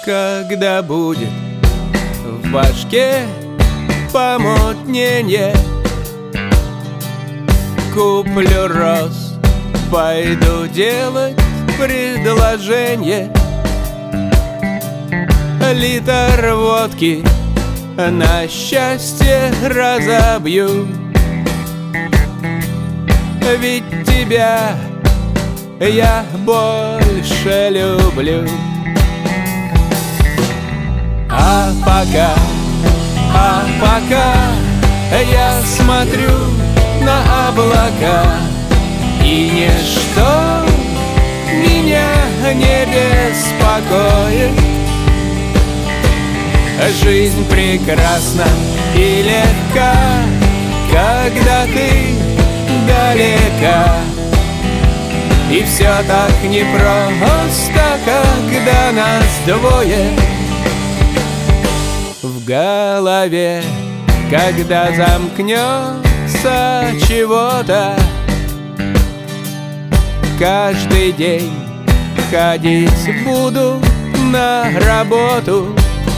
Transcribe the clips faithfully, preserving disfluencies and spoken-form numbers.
Когда будет в башке помутнение, куплю роз, пойду делать предложение. Литр водки на счастье разобью, ведь тебя я больше люблю. А пока, а пока я смотрю на облака, и ничто меня не беспокоит. Жизнь прекрасна и легка, когда ты далека. И все так непросто, когда нас двое. В голове, когда замкнется чего-то, каждый день ходить буду на работу.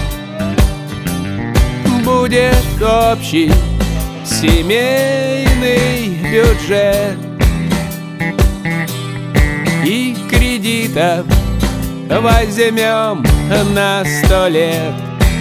Будет общий семейный бюджет, и кредитов возьмем на сто лет.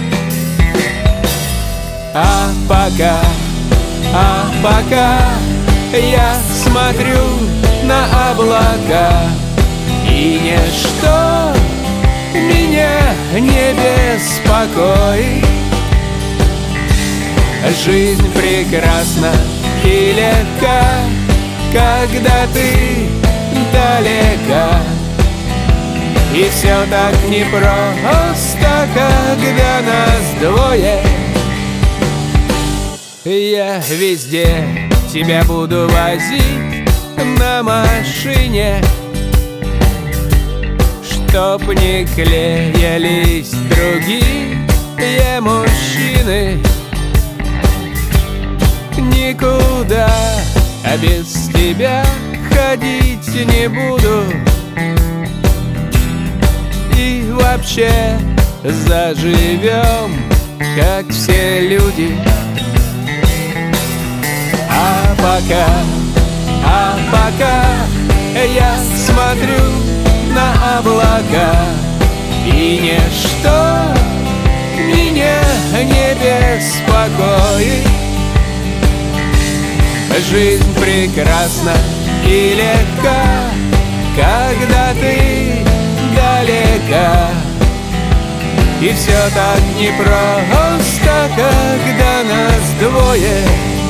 А пока, а пока я смотрю на облака, и ничто меня не беспокоит. Жизнь прекрасна и легка, когда ты далека. И все так непросто, когда нас двое. Я везде тебя буду возить на машине, чтоб не клеились другие мужчины. Никуда без тебя ходить не буду, и вообще заживем, как все люди. А пока, а пока я смотрю на облака, и ничто меня не беспокоит. Жизнь прекрасна и легка, когда ты далека. И все так непросто, когда нас двое.